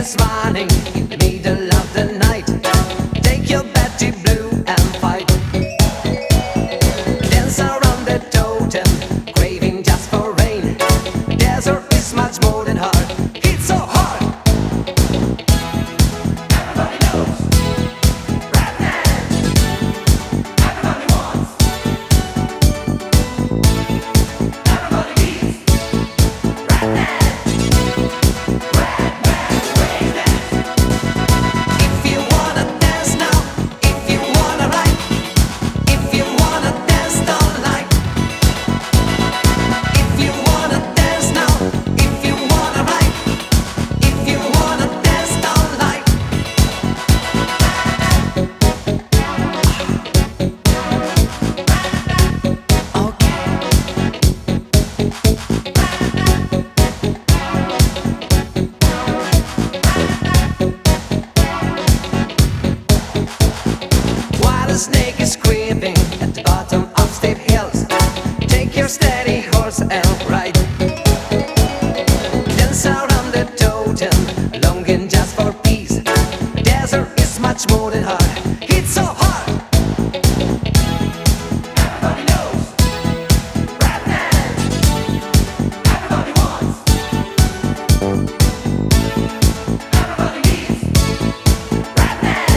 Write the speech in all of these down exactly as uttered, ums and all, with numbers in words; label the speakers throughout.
Speaker 1: is running in the middle of the night. Take your Betty Blue and fight. Dance around the totem, craving just for rain. Desert is much more than hard. It's so hard. Everybody knows. Redman. Everybody wants. Everybody needs. Redman. The snake is creeping at the bottom of steep hills. Take your steady horse and ride. Dance around the totem, longing just for peace. Desert is much more than hard. It's so hard. Everybody knows. Redman. Everybody wants. Everybody needs. Redman.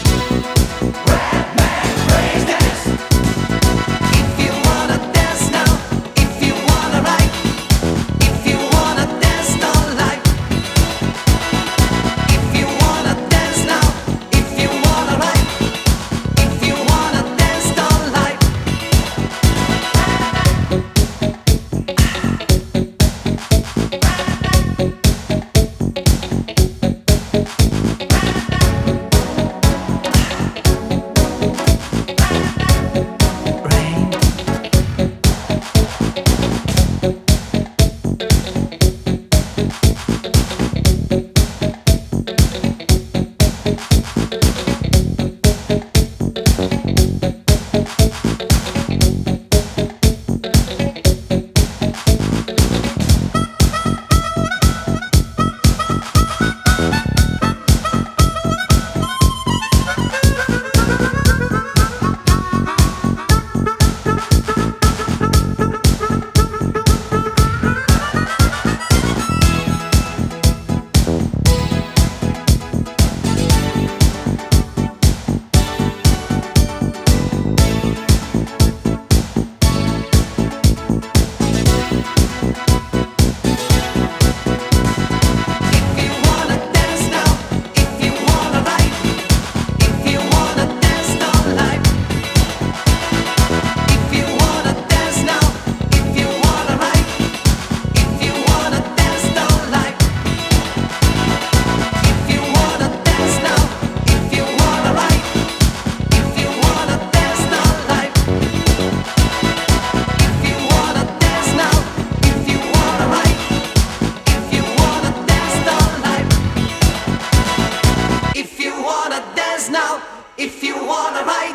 Speaker 1: Now, if you wanna ride,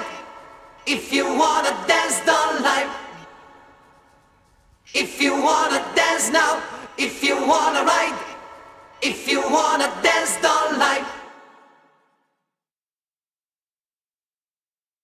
Speaker 1: if you wanna dance the life, if you wanna dance now, if you wanna ride, if you wanna dance the life.